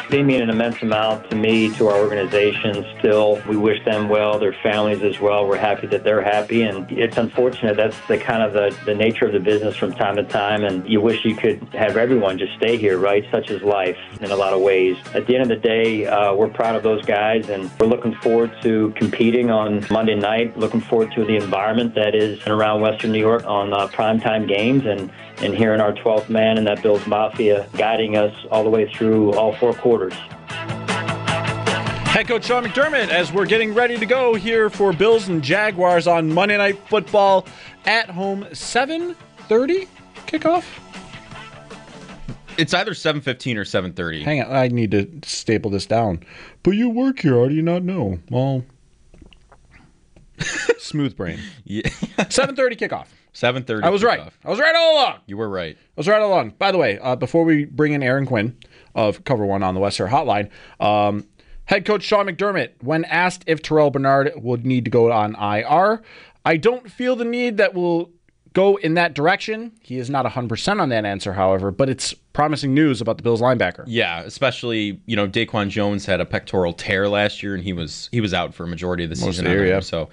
They mean an immense amount to me, to our organization. Still, we wish them well, their families as well. We're happy that they're happy, and it's unfortunate. That's the kind of the nature of the business from time to time, and you wish you could have everyone just stay here, right? Such is life in a lot of ways. At the end of the day, we're proud of those guys, and we're looking forward to competing on Monday night, looking forward to the environment that is around Western New York on primetime games, and hearing our 12th man and that Bills Mafia guiding us all the way through all four quarters. Head coach Sean McDermott, as we're getting ready to go here for Bills and Jaguars on Monday Night Football at home. 7:30 kickoff? It's either 7:15 or 7:30. Hang on, I need to staple this down. But you work here, how do you not know? Well, smooth brain. Yeah. 7:30 kickoff. 7:30. I was right. I was right all along. You were right. I was right all along. By the way, before we bring in Aaron Quinn of Cover One on the West Air Hotline, head coach Sean McDermott, when asked if Terrell Bernard would need to go on IR, I don't feel the need that will go in that direction. He is not 100% on that answer, however, but it's promising news about the Bills linebacker. Yeah, especially, Daquan Jones had a pectoral tear last year, and he was out for a majority of the season. Yeah. So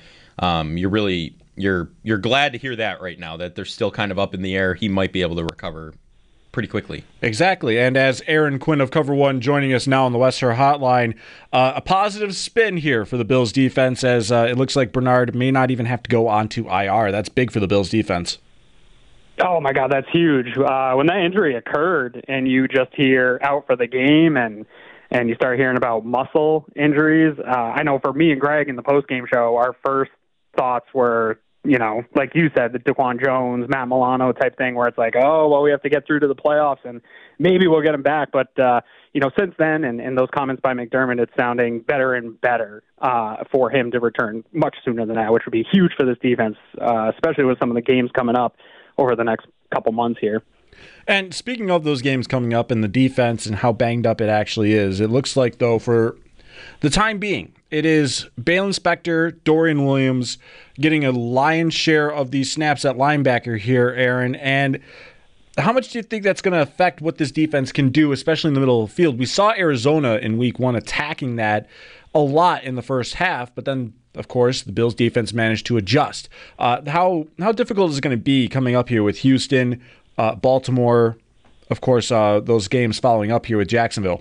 you're glad to hear that right now, that they're still kind of up in the air. He might be able to recover pretty quickly. Exactly. And as Aaron Quinn of Cover One joining us now on the West Shore Hotline, a positive spin here for the Bills defense, as it looks like Bernard may not even have to go onto IR. That's big for the Bills defense. Oh, my God, that's huge. When that injury occurred and you just hear out for the game and you start hearing about muscle injuries, I know for me and Greg in the postgame show, our first thoughts were, like you said, the Daquan Jones, Matt Milano type thing, where it's like, oh, well, we have to get through to the playoffs and maybe we'll get him back. But, since then, and those comments by McDermott, it's sounding better and better for him to return much sooner than that, which would be huge for this defense, especially with some of the games coming up over the next couple months here. And speaking of those games coming up and the defense and how banged up it actually is, it looks like, though, for the time being, it is Balen Spector, Dorian Williams getting a lion's share of these snaps at linebacker here, Aaron. And how much do you think that's going to affect what this defense can do, especially in the middle of the field? We saw Arizona in week one attacking that a lot in the first half, but then, of course, the Bills defense managed to adjust. How difficult is it going to be coming up here with Houston, Baltimore, of course, those games following up here with Jacksonville?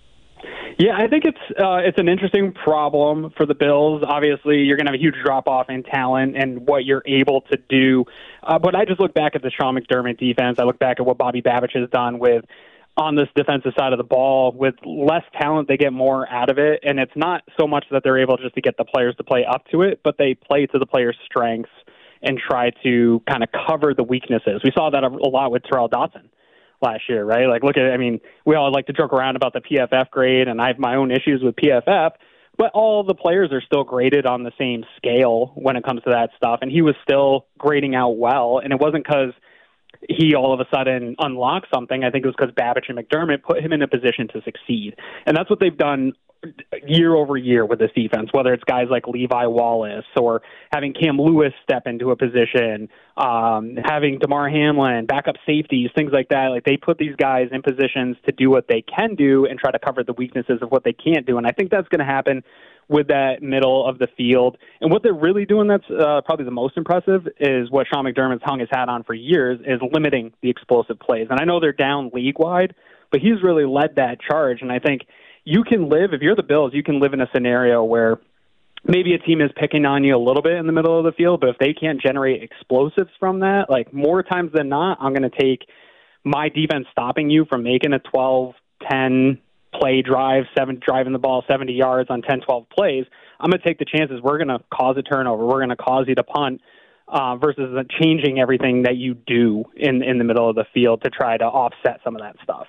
Yeah, I think it's an interesting problem for the Bills. Obviously, you're going to have a huge drop-off in talent and what you're able to do. But I just look back at the Sean McDermott defense. I look back at what Bobby Babich has done on this defensive side of the ball. With less talent, they get more out of it. And it's not so much that they're able just to get the players to play up to it, but they play to the players' strengths and try to kind of cover the weaknesses. We saw that a lot with Terrell Dotson last year, right? Like, we all like to joke around about the PFF grade, and I have my own issues with PFF, but all the players are still graded on the same scale when it comes to that stuff, and he was still grading out well, and it wasn't because he all of a sudden unlocked something. I think it was because Babich and McDermott put him in a position to succeed, and that's what they've done year over year with this defense, whether it's guys like Levi Wallace or having Cam Lewis step into a position, having DeMar Hamlin, backup safeties, things like that. Like, they put these guys in positions to do what they can do and try to cover the weaknesses of what they can't do. And I think that's going to happen with that middle of the field. And what they're really doing that's probably the most impressive is what Sean McDermott's hung his hat on for years, is limiting the explosive plays. And I know they're down league-wide, but he's really led that charge. And I think you can live, if you're the Bills, you can live in a scenario where maybe a team is picking on you a little bit in the middle of the field, but if they can't generate explosives from that, like, more times than not, I'm going to take my defense stopping you from making a 12-10 play drive, driving the ball 70 yards on 10-12 plays. I'm going to take the chances we're going to cause a turnover, we're going to cause you to punt, versus changing everything that you do in the middle of the field to try to offset some of that stuff.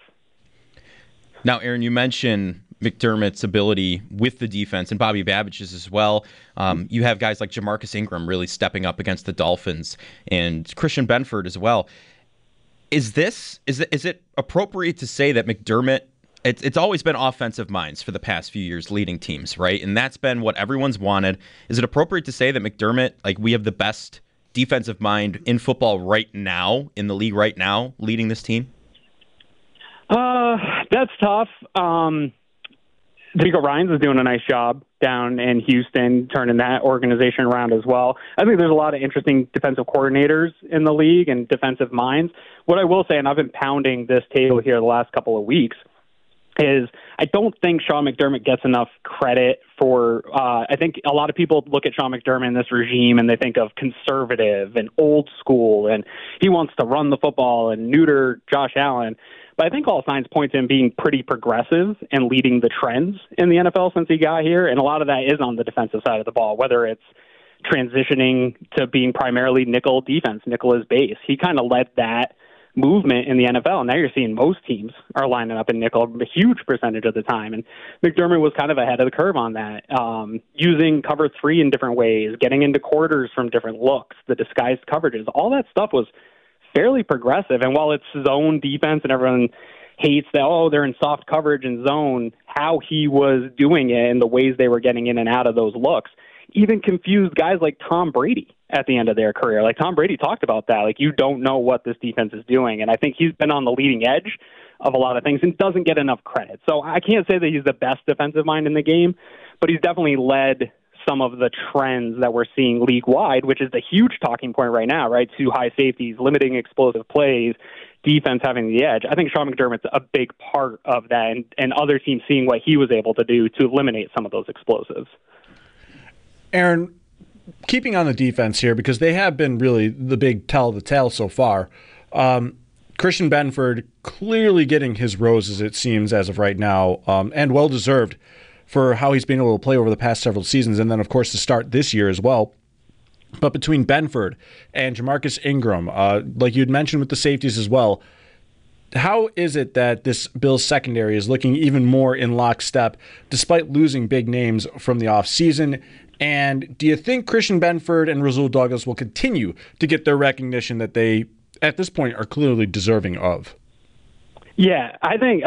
Now, Aaron, you mentioned McDermott's ability with the defense and Bobby Babich's as well. You have guys like Jamarcus Ingram really stepping up against the Dolphins, and Christian Benford as well. Is it appropriate to say that McDermott, it's always been offensive minds for the past few years leading teams, right? And that's been what everyone's wanted. Is it appropriate to say that McDermott, like, we have the best defensive mind in football right now, in the league right now, leading this team? That's tough. D'Amico Ryans is doing a nice job down in Houston, turning that organization around as well. I think there's a lot of interesting defensive coordinators in the league and defensive minds. What I will say, and I've been pounding this table here the last couple of weeks, is I don't think Sean McDermott gets enough credit for, I think a lot of people look at Sean McDermott and this regime and they think of conservative and old school, and he wants to run the football and neuter Josh Allen. But I think all signs point to him being pretty progressive and leading the trends in the NFL since he got here. And a lot of that is on the defensive side of the ball, whether it's transitioning to being primarily nickel defense, nickel is base. He kind of led that movement in the NFL. Now you're seeing most teams are lining up in nickel a huge percentage of the time. And McDermott was kind of ahead of the curve on that, using cover three in different ways, getting into quarters from different looks, the disguised coverages. All that stuff was fairly progressive. And while it's zone defense and everyone hates that, oh, they're in soft coverage and zone, how he was doing it and the ways they were getting in and out of those looks even confused guys like Tom Brady at the end of their career. Like Tom Brady talked about that. Like, you don't know what this defense is doing. And I think he's been on the leading edge of a lot of things and doesn't get enough credit. So I can't say that he's the best defensive mind in the game, but he's definitely led some of the trends that we're seeing league-wide, which is the huge talking point right now, right? Too high safeties, limiting explosive plays, defense having the edge. I think Sean McDermott's a big part of that, and other teams seeing what he was able to do to eliminate some of those explosives. Aaron, keeping on the defense here, because they have been really the big tell of the tale so far, Christian Benford clearly getting his roses, it seems, as of right now, and well-deserved for how he's been able to play over the past several seasons, and then, of course, to start this year as well. But between Benford and Jamarcus Ingram, like you'd mentioned with the safeties as well, how is it that this Bills secondary is looking even more in lockstep despite losing big names from the offseason? And do you think Christian Benford and Rasul Douglas will continue to get their recognition that they, at this point, are clearly deserving of? Yeah, I think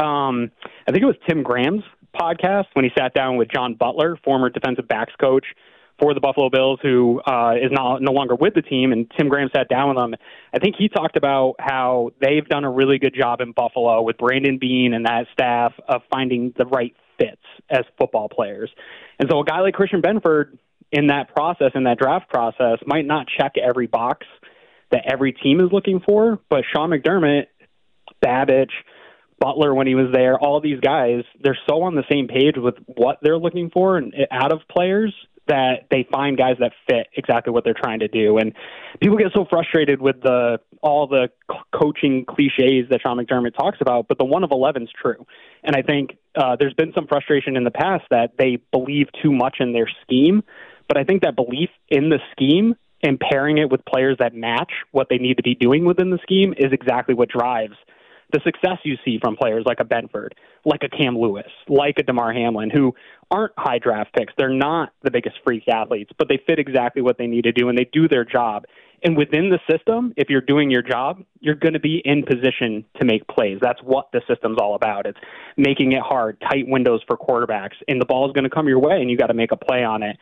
it was Tim Graham's podcast when he sat down with John Butler, former defensive backs coach for the Buffalo Bills, who is no longer with the team, and Tim Graham sat down with him. I think he talked about how they've done a really good job in Buffalo with Brandon Beane and that staff of finding the right fits as football players. And so a guy like Christian Benford in that process, in that draft process, might not check every box that every team is looking for, but Sean McDermott, Babich, Butler when he was there, all these guys, they're so on the same page with what they're looking for and out of players that they find guys that fit exactly what they're trying to do. And people get so frustrated with all the coaching cliches that Sean McDermott talks about, but the 1 of 11 is true. And I think there's been some frustration in the past that they believe too much in their scheme, but I think that belief in the scheme and pairing it with players that match what they need to be doing within the scheme is exactly what drives the success you see from players like a Benford, like a Cam Lewis, like a Damar Hamlin, who aren't high draft picks. They're not the biggest freak athletes, but they fit exactly what they need to do, and they do their job. And within the system, if you're doing your job, you're going to be in position to make plays. That's what the system's all about. It's making it hard, tight windows for quarterbacks, and the ball is going to come your way, and you got to make a play on it.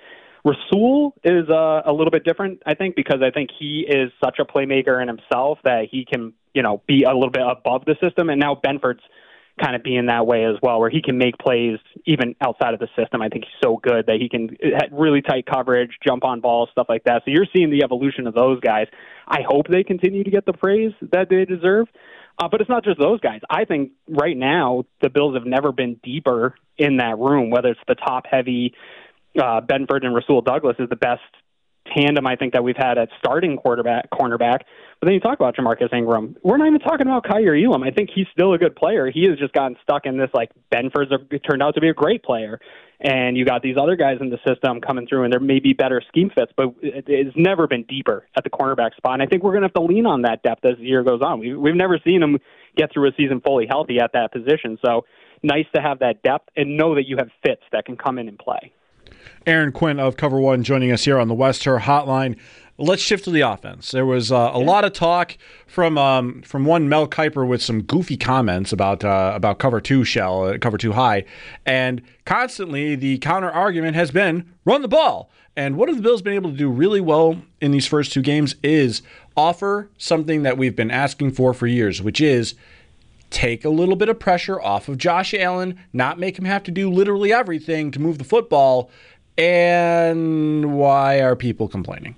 Rasul is a little bit different, I think, because I think he is such a playmaker in himself that he can, be a little bit above the system. And now Benford's kind of being that way as well, where he can make plays even outside of the system. I think he's so good that he can have really tight coverage, jump on balls, stuff like that. So you're seeing the evolution of those guys. I hope they continue to get the praise that they deserve. But it's not just those guys. I think right now the Bills have never been deeper in that room, whether it's the top-heavy Benford and Rasul Douglas is the best tandem I think that we've had at starting cornerback. But then you talk about Jamarcus Ingram. We're not even talking about Kaiir Elam. I think he's still a good player. He has just gotten stuck in this, Benford's turned out to be a great player. And you got these other guys in the system coming through, and there may be better scheme fits, but it's never been deeper at the cornerback spot. And I think we're going to have to lean on that depth as the year goes on. We've never seen him get through a season fully healthy at that position. So nice to have that depth and know that you have fits that can come in and play. Aaron Quinn of Cover One joining us here on the West Her Hotline. Let's shift to the offense. There was a lot of talk from one Mel Kiper with some goofy comments about Cover 2 shell, Cover 2 high, and constantly the counter argument has been run the ball. And what have the Bills been able to do really well in these first two games is offer something that we've been asking for years, which is take a little bit of pressure off of Josh Allen, not make him have to do literally everything to move the football. And why are people complaining?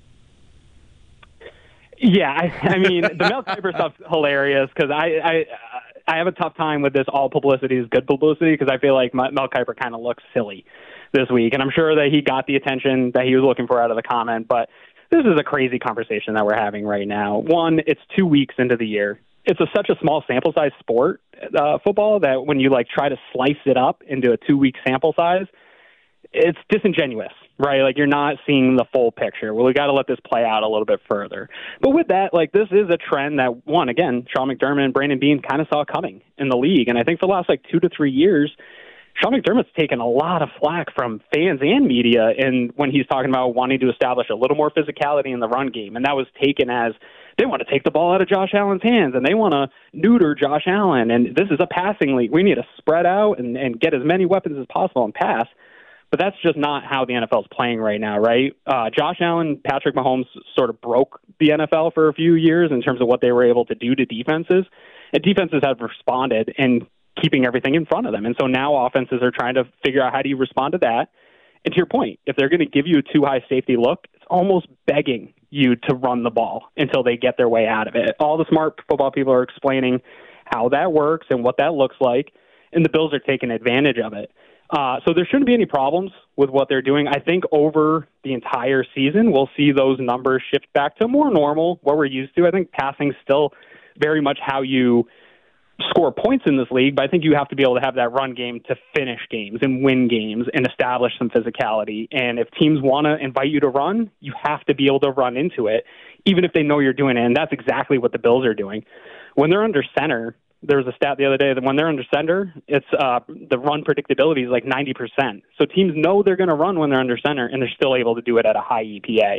Yeah, I mean, the Mel Kiper stuff's hilarious because I have a tough time with this all publicity is good publicity because I feel like Mel Kiper kind of looks silly this week. And I'm sure that he got the attention that he was looking for out of the comment. But this is a crazy conversation that we're having right now. One, it's 2 weeks into the year. It's such a small sample size sport, football, that when you try to slice it up into a 2-week sample size, it's disingenuous, right? You're not seeing the full picture. Well, we got to let this play out a little bit further. But with that, this is a trend that, one, again, Sean McDermott and Brandon Beane kind of saw coming in the league. And I think for the last 2 to 3 years, Sean McDermott's taken a lot of flack from fans and media and when he's talking about wanting to establish a little more physicality in the run game. And that was taken as they want to take the ball out of Josh Allen's hands and they want to neuter Josh Allen. And this is a passing league. We need to spread out and get as many weapons as possible and pass. But that's just not how the NFL is playing right now, right? Josh Allen, Patrick Mahomes sort of broke the NFL for a few years in terms of what they were able to do to defenses. And defenses have responded in keeping everything in front of them. And so now offenses are trying to figure out how do you respond to that. And to your point, if they're going to give you a too high safety look, it's almost begging you to run the ball until they get their way out of it. All the smart football people are explaining how that works and what that looks like, and the Bills are taking advantage of it. So there shouldn't be any problems with what they're doing. I think over the entire season, we'll see those numbers shift back to more normal, what we're used to. I think passing's still very much how you score points in this league, but I think you have to be able to have that run game to finish games and win games and establish some physicality. And if teams want to invite you to run, you have to be able to run into it, even if they know you're doing it. And that's exactly what the Bills are doing. When they're under center, there was a stat the other day that when they're under center, it's the run predictability is 90%. So teams know they're going to run when they're under center, and they're still able to do it at a high EPA.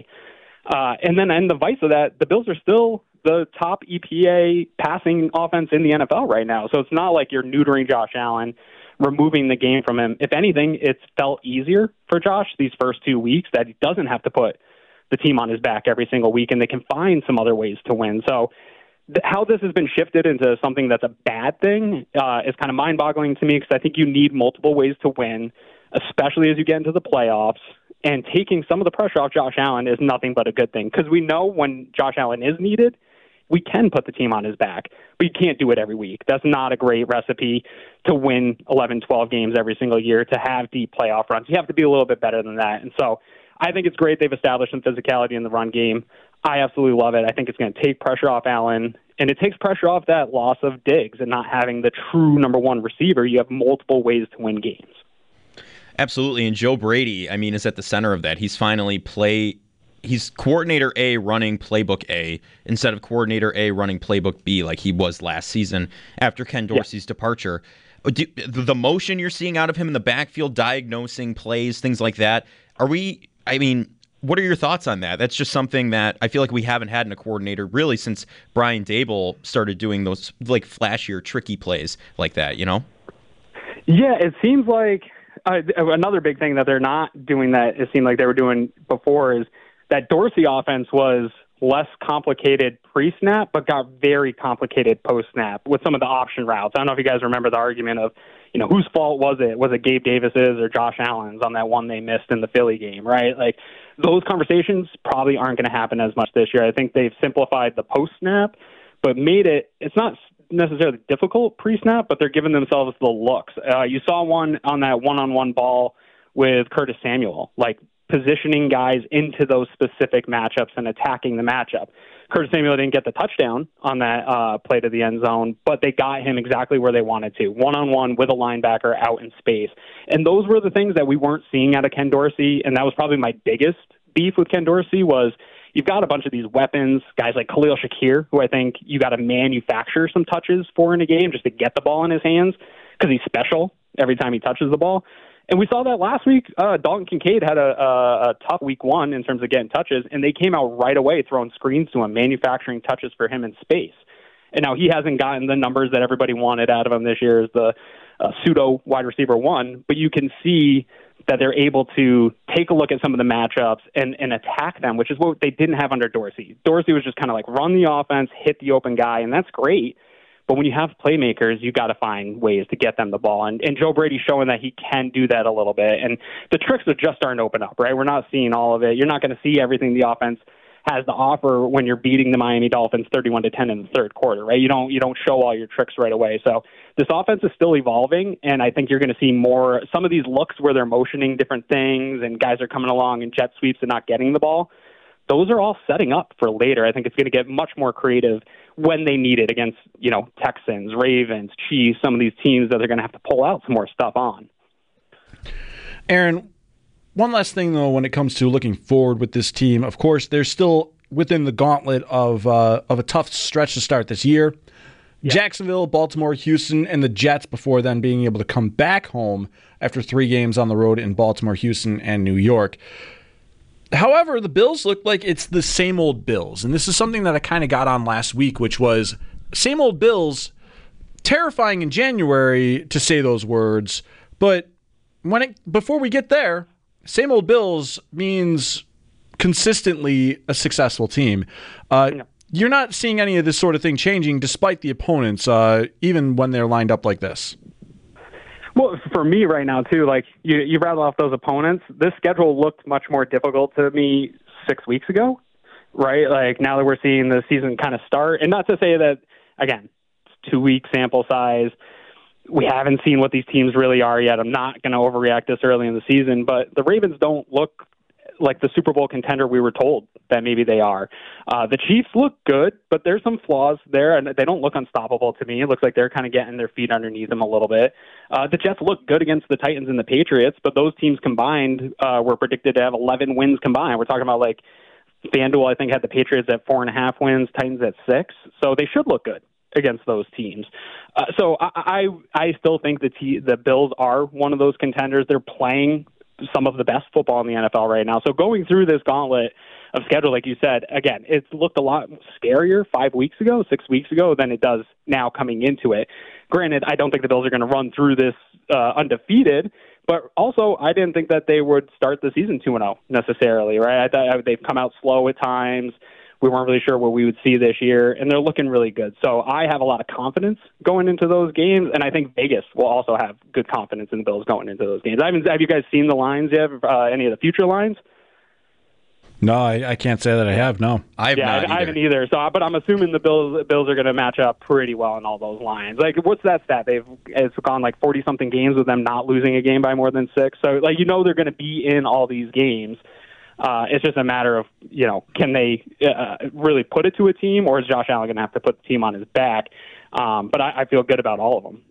And the vice of that, the Bills are still the top EPA passing offense in the NFL right now. So it's not like you're neutering Josh Allen, removing the game from him. If anything, it's felt easier for Josh these first 2 weeks that he doesn't have to put the team on his back every single week, and they can find some other ways to win. So how this has been shifted into something that's a bad thing is kind of mind-boggling to me because I think you need multiple ways to win, especially as you get into the playoffs. And taking some of the pressure off Josh Allen is nothing but a good thing because we know when Josh Allen is needed, we can put the team on his back, but you can't do it every week. That's not a great recipe to win 11, 12 games every single year, to have deep playoff runs. You have to be a little bit better than that. And so I think it's great they've established some physicality in the run game. I absolutely love it. I think it's going to take pressure off Allen, and it takes pressure off that loss of Diggs and not having the true number one receiver. You have multiple ways to win games. Absolutely, and Joe Brady, is at the center of that. He's coordinator A running playbook A instead of coordinator A running playbook B like he was last season after Ken Dorsey's departure. The motion you're seeing out of him in the backfield, diagnosing plays, things like that, what are your thoughts on that? That's just something that I feel like we haven't had in a coordinator really since Brian Daboll started doing those flashier, tricky plays like that, Yeah, it seems like another big thing that they're not doing that it seemed like they were doing before is that Dorsey offense was less complicated pre-snap, but got very complicated post-snap with some of the option routes. I don't know if you guys remember the argument of, whose fault was it? Was it Gabe Davis's or Josh Allen's on that one they missed in the Philly game, right? Those conversations probably aren't going to happen as much this year. I think they've simplified the post-snap, but made it's not necessarily difficult pre-snap, but they're giving themselves the looks. You saw one on that one-on-one ball with Curtis Samuel, positioning guys into those specific matchups and attacking the matchup. Curtis Samuel didn't get the touchdown on that play to the end zone, but they got him exactly where they wanted to, one-on-one with a linebacker out in space. And those were the things that we weren't seeing out of Ken Dorsey, and that was probably my biggest beef with Ken Dorsey was you've got a bunch of these weapons, guys like Khalil Shakir, who I think you got to manufacture some touches for in a game just to get the ball in his hands because he's special every time he touches the ball. And we saw that last week. Dalton Kincaid had a tough week one in terms of getting touches, and they came out right away throwing screens to him, manufacturing touches for him in space. And now he hasn't gotten the numbers that everybody wanted out of him this year as the pseudo wide receiver one, but you can see that they're able to take a look at some of the matchups and attack them, which is what they didn't have under Dorsey. Dorsey was just kind of run the offense, hit the open guy, and that's great. But when you have playmakers, you got to find ways to get them the ball. And Joe Brady's showing that he can do that a little bit. And the tricks are just starting to open up, right? We're not seeing all of it. You're not going to see everything the offense has to offer when you're beating the Miami Dolphins 31-10 in the third quarter, right? You don't show all your tricks right away. So this offense is still evolving, and I think you're going to see more some of these looks where they're motioning different things and guys are coming along in jet sweeps and not getting the ball. Those are all setting up for later. I think it's going to get much more creative when they need it against, Texans, Ravens, Chiefs, some of these teams that they're going to have to pull out some more stuff on. Aaron, one last thing, though, when it comes to looking forward with this team, of course, they're still within the gauntlet of a tough stretch to start this year. Yeah. Jacksonville, Baltimore, Houston, and the Jets before then being able to come back home after 3 games on the road in Baltimore, Houston, and New York. However, the Bills look like it's the same old Bills, and this is something that I kind of got on last week, which was same old Bills, terrifying in January to say those words, but before we get there, same old Bills means consistently a successful team. You're not seeing any of this sort of thing changing despite the opponents, even when they're lined up like this. Well, for me right now, too, like you rattle off those opponents, this schedule looked much more difficult to me 6 weeks ago, right? Like now that we're seeing the season kind of start, and not to say that, again, it's 2-week sample size. We haven't seen what these teams really are yet. I'm not going to overreact this early in the season, but the Ravens don't look like the Super Bowl contender we were told that maybe they are. The Chiefs look good, but there's some flaws there, and they don't look unstoppable to me. It looks like they're kind of getting their feet underneath them a little bit. The Jets look good against the Titans and the Patriots, but those teams combined were predicted to have 11 wins combined. We're talking about like FanDuel, I think, had the Patriots at 4.5 wins, Titans at 6, so they should look good against those teams. So I still think the Bills are one of those contenders. They're playing some of the best football in the NFL right now. So going through this gauntlet of schedule, like you said, again, it's looked a lot scarier 6 weeks ago than it does now coming into it. Granted, I don't think the Bills are going to run through this undefeated, but also I didn't think that they would start the season 2-0 necessarily, right? I thought they've come out slow at times. We weren't really sure what we would see this year, and they're looking really good. So I have a lot of confidence going into those games, and I think Vegas will also have good confidence in the Bills going into those games. Have you guys seen the lines yet, any of the future lines? No, I can't say that I have, no. I haven't either. So, but I'm assuming the Bills are going to match up pretty well in all those lines. Like, what's that stat? It's gone like 40-something games with them not losing a game by more than 6. So, like, they're going to be in all these games. It's just a matter of, can they really put it to a team, or is Josh Allen going to have to put the team on his back? But I feel good about all of them.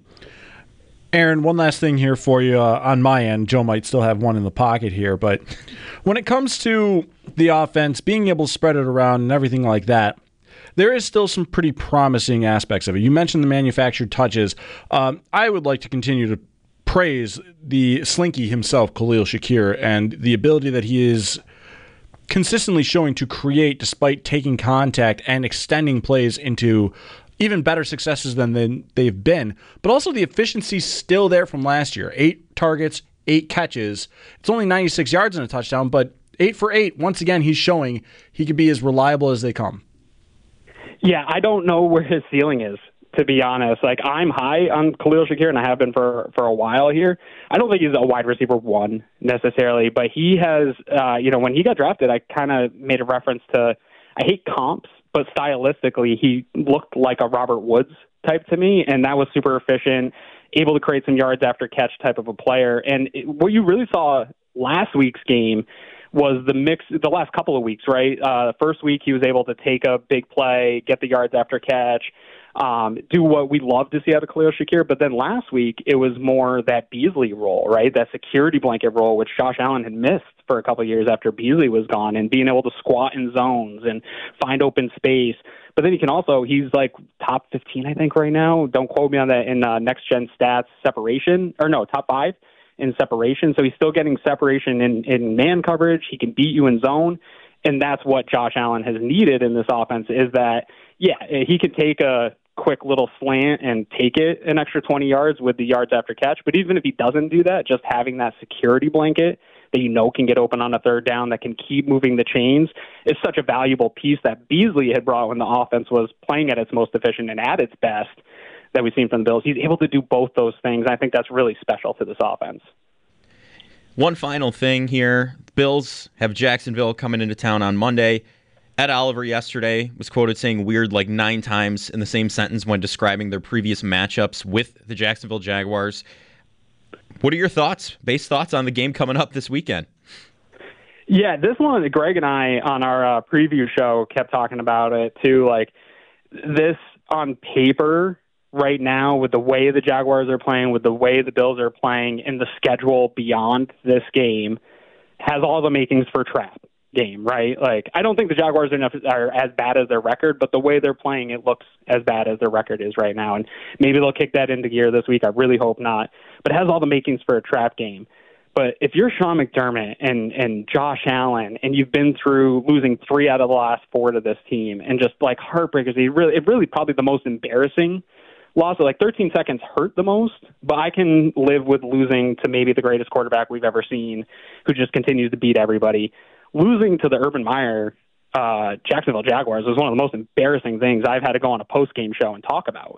Aaron, one last thing here for you on my end. Joe might still have one in the pocket here, but when it comes to the offense, being able to spread it around and everything like that, there is still some pretty promising aspects of it. You mentioned the manufactured touches. I would like to continue to praise the Slinky himself, Khalil Shakir, and the ability that he is consistently showing to create despite taking contact and extending plays into even better successes than they've been. But also the efficiency still there from last year. 8 targets, 8 catches. It's only 96 yards and a touchdown, but 8 for 8. Once again, he's showing he could be as reliable as they come. Yeah, I don't know where his ceiling is, to be honest. Like, I'm high on Khalil Shakir, and I have been for a while here. I don't think he's a wide receiver 1 necessarily, but he has, when he got drafted, I kind of made a reference to, I hate comps, but stylistically, he looked like a Robert Woods type to me, and that was super efficient, able to create some yards after catch type of a player. And what you really saw last week's game was the mix the last couple of weeks, right? First week, he was able to take a big play, get the yards after catch, do what we love to see out of Khalil Shakir. But then last week, it was more that Beasley role, right? That security blanket role, which Josh Allen had missed for a couple of years after Beasley was gone, and being able to squat in zones and find open space. But then he's like top 15, I think, right now. Don't quote me on that in next gen stats separation, or no, top 5 in separation. So he's still getting separation in man coverage. He can beat you in zone. And that's what Josh Allen has needed in this offense, is that, yeah, he could take a quick little slant and take it an extra 20 yards with the yards after catch. But even if he doesn't do that, just having that security blanket that you know can get open on a third down, that can keep moving the chains, is such a valuable piece that Beasley had brought when the offense was playing at its most efficient and at its best that we've seen from the Bills. He's able to do both those things. I think that's really special to this offense. One final thing here. Bills have Jacksonville coming into town on Monday. Ed Oliver yesterday was quoted saying weird like 9 times in the same sentence when describing their previous matchups with the Jacksonville Jaguars. What are your base thoughts on the game coming up this weekend? Yeah, this one, Greg and I on our preview show kept talking about it too. Like, this on paper right now, with the way the Jaguars are playing, with the way the Bills are playing, and the schedule beyond this game, has all the makings for trap game, right? Like, I don't think the Jaguars are as bad as their record, but the way they're playing, it looks as bad as their record is right now. And maybe they'll kick that into gear this week. I really hope not. But it has all the makings for a trap game. But if you're Sean McDermott and Josh Allen, and you've been through losing 3 out of the last 4 to this team, and just like heartbreakers, it really probably the most embarrassing loss. Like 13 seconds hurt the most, but I can live with losing to maybe the greatest quarterback we've ever seen, who just continues to beat everybody. Losing to the Urban Meyer Jacksonville Jaguars was one of the most embarrassing things I've had to go on a post-game show and talk about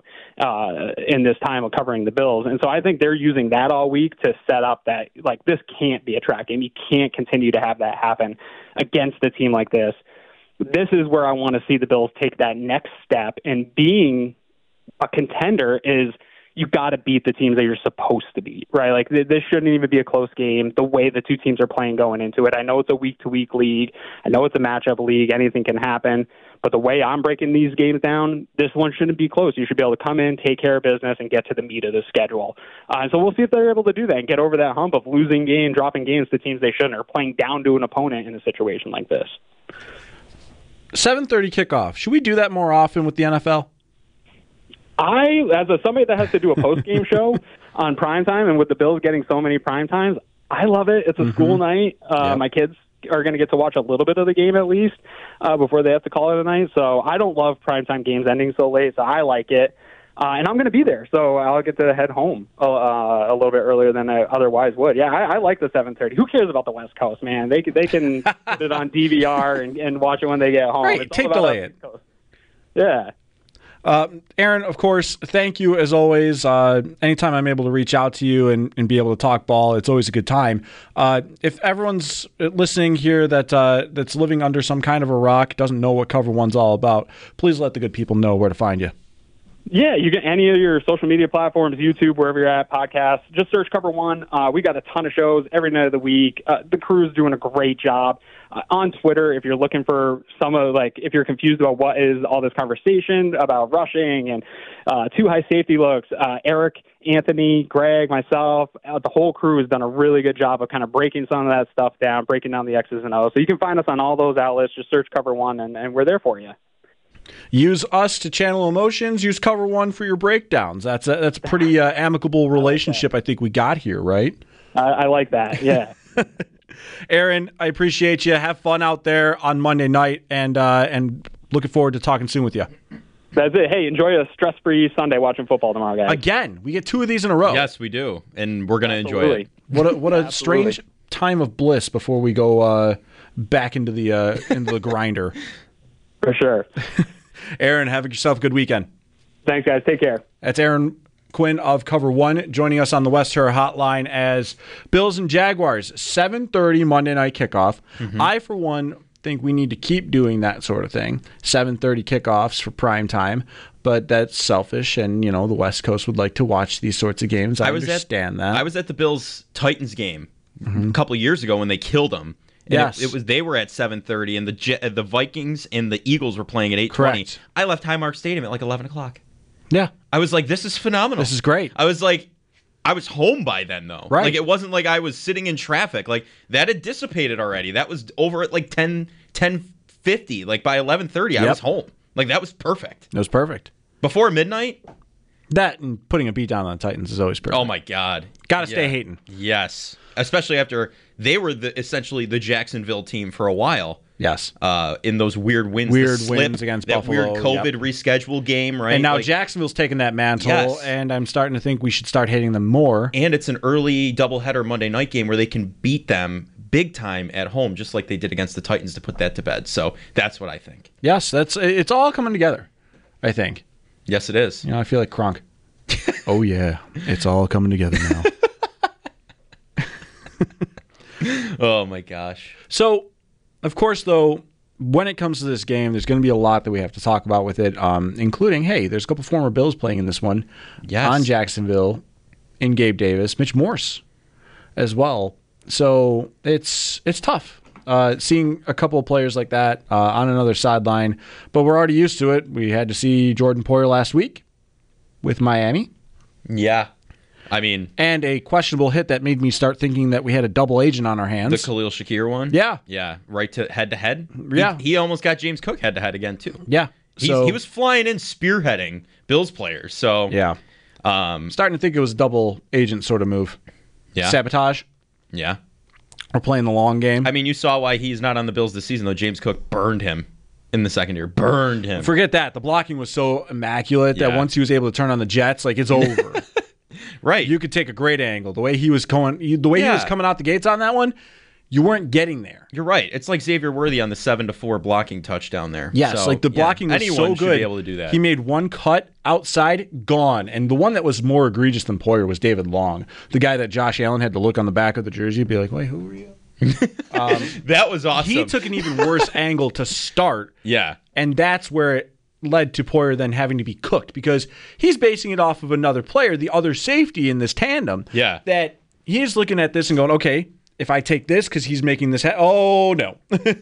in this time of covering the Bills. And so I think they're using that all week to set up that, like, this can't be a trap game. You can't continue to have that happen against a team like this. This is where I want to see the Bills take that next step, and being a contender is you got to beat the teams that you're supposed to beat, right? Like, this shouldn't even be a close game, the way the two teams are playing going into it. I know it's a week-to-week league. I know it's a matchup league. Anything can happen. But the way I'm breaking these games down, this one shouldn't be close. You should be able to come in, take care of business, and get to the meat of the schedule. So we'll see if they're able to do that and get over that hump of losing games, dropping games to teams they shouldn't, or playing down to an opponent in a situation like this. 7:30 kickoff. Should we do that more often with the NFL? As somebody that has to do a post-game show on primetime, and with the Bills getting so many primetimes, I love it. It's a school night. Yep. My kids are going to get to watch a little bit of the game at least before they have to call it a night. So I don't love primetime games ending so late, so I like it. And I'm going to be there, so I'll get to head home a little bit earlier than I otherwise would. Yeah, I like the 7:30. Who cares about the West Coast, man? They can put it on DVR and watch it when they get home. Right, tape delay it. Yeah. Aaron, of course, thank you as always. Anytime I'm able to reach out to you and be able to talk ball, it's always a good time. If everyone's listening here that's living under some kind of a rock, doesn't know what Cover One's all about, please let the good people know where to find you. Yeah, you get any of your social media platforms, YouTube, wherever you're at, podcasts. Just search Cover One. We got a ton of shows every night of the week. The crew's doing a great job. On Twitter, if you're looking for if you're confused about what is all this conversation about rushing and 2 high safety looks, Eric, Anthony, Greg, myself, the whole crew has done a really good job of kind of breaking some of that stuff down, breaking down the X's and O's. So you can find us on all those outlets. Just search Cover One, and we're there for you. Use us to channel emotions. Use Cover One for your breakdowns. That's a pretty amicable relationship I think we got here, right? I like that, yeah. Aaron, I appreciate you. Have fun out there on Monday night, and looking forward to talking soon with you. That's it. Hey, enjoy a stress-free Sunday watching football tomorrow, guys. Again, we get 2 of these in a row. Yes, we do, and we're going to enjoy it. What a strange time of bliss before we go back into the grinder. For sure. Aaron, have yourself a good weekend. Thanks, guys. Take care. That's Aaron Quinn of Cover One joining us on the West Terra Hotline as Bills and Jaguars, 7:30 Monday night kickoff. Mm-hmm. I, for one, think we need to keep doing that sort of thing. 7:30 kickoffs for prime time, but that's selfish, and the West Coast would like to watch these sorts of games. I understand that. I was at the Bills-Titans game a couple of years ago when they killed them. And yes, they were at 7:30, and the Vikings and the Eagles were playing at 8:20. Correct. I left Highmark Stadium at like 11 o'clock. Yeah. I was like, this is phenomenal. This is great. I was like, I was home by then, though. Right. Like, it wasn't like I was sitting in traffic. Like, that had dissipated already. That was over at like 10:50. Like, by 11:30, I was home. Like, that was perfect. It was perfect. Before midnight? That and putting a beat down on the Titans is always perfect. Oh, my God. Got to stay hating. Yes. Especially after they were essentially the Jacksonville team for a while. Yes. In those weird wins. Weird the slip, wins against that Buffalo. Weird COVID reschedule game, right? And now Like, Jacksonville's taking that mantle, Yes. and I'm starting to think we should start hitting them more. and it's an early doubleheader Monday night game where they can beat them big time at home, just like they did against the Titans to put that to bed. So that's what I think. Yes, it's all coming together, I think. Yes, it is. You know, I feel like Kronk. Oh, yeah. It's all coming together now. Oh, my gosh. So, of course, though, when it comes to this game, there's going to be a lot that we have to talk about with it, including, hey, there's a couple former Bills playing in this one. Yes. On Jacksonville, in Gabe Davis, Mitch Morse as well. So it's tough seeing a couple of players like that on another sideline, but we're already used to it. We had to see Jordan Poyer last week with Miami. Yeah. I mean, And a questionable hit that made me start thinking that we had a double agent on our the hands. Khalil Shakir one. Yeah. Yeah. Right to head to head. Yeah. He almost got James Cook head to head again, too. Yeah. He So, was flying in spearheading Bills players. So, yeah. Starting to think it was a double agent sort of move. yeah. Sabotage. Yeah. We're playing the long game. I mean, you saw why he's not on the Bills this season, though. James Cook burned him in the second year. Burned him. Forget that. The blocking was so immaculate that Yeah. once he was able to turn on the Jets, like it's over. Right. You could take a great angle. The way he was going, he was coming out the gates on that one, you weren't getting there. You're right. It's like Xavier Worthy on the 7-4 blocking touchdown there. Yes, So, like the yeah, blocking was anyone so should good. be able to do that. He made one cut outside, gone. And the one that was more egregious than Poyer was David Long, the guy that Josh Allen had to look on the back of the jersey and be like, wait, who are you? That was awesome. He took an even worse angle to start. Yeah. And that's where it led to Poyer then having to be cooked because he's basing it off of another player, the other safety in this tandem. Yeah. That he's looking at this and going, okay, if I take this because he's making this, oh no.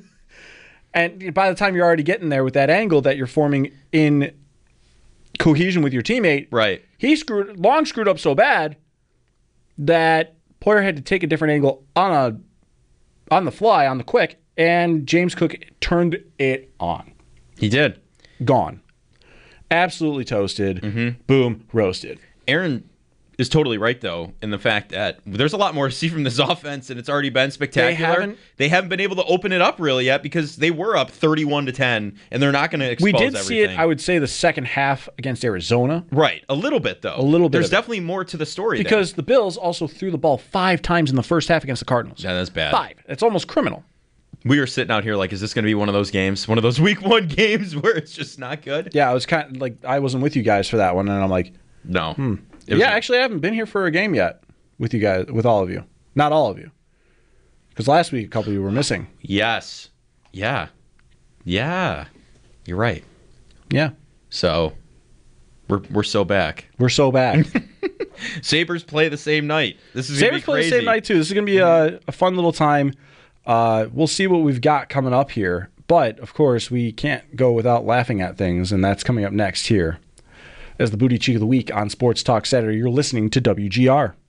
And by the time you're already getting there with that angle that you're forming in cohesion with your teammate, Right. Long screwed up so bad that Poyer had to take a different angle on the fly, on the quick, and James Cook turned it on. He did. Gone. Absolutely toasted. Boom, roasted. Aaron is totally right, though, in the fact that there's a lot more to see from this offense, and it's already been spectacular. They haven't been able to open it up really yet because they were up 31-10, and they're not going to expose We did everything. see it, I would say, the second half against Arizona. Right. A little bit, though. A little bit There's of it. definitely more to the story Because the Bills also threw the ball 5 times in the first half against the Cardinals. there. Yeah, that's bad. 5. That's almost criminal. We were sitting out here like, is this going to be one of those games? One of those week 1 games where it's just not good? Yeah, I was kind of like, I wasn't with you guys for that one, and I'm like, No. It was- yeah, actually, I haven't been here for a game yet with you guys, with all of you. Not all of you. Because last week, a couple of you were missing. Yes. Yeah. Yeah. You're right. Yeah. So we're so back. We're so back. Sabres play the same night. This is Sabres play the same night, too. This is going to be a fun little time. We'll see what we've got coming up here. But, of course, we can't go without laughing at things, and that's coming up next here. As the Booty Cheek of the Week on Sports Talk Saturday, you're listening to WGR.